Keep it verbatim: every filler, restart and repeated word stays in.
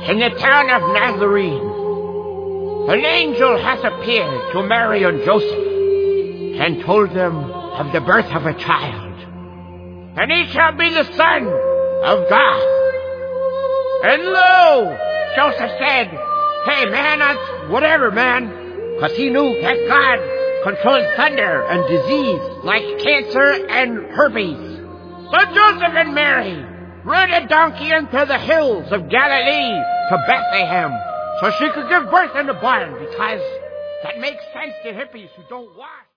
in the town of Nazarene, an angel has appeared to Mary and Joseph and told them of the birth of a child. And he shall be the Son of God. And lo, Joseph said, hey man, that's whatever man, because he knew that God controlled thunder and disease like cancer and herpes. So Joseph and Mary rode a donkey into the hills of Galilee to Bethlehem so she could give birth in the barn, because that makes sense to hippies who don't wash.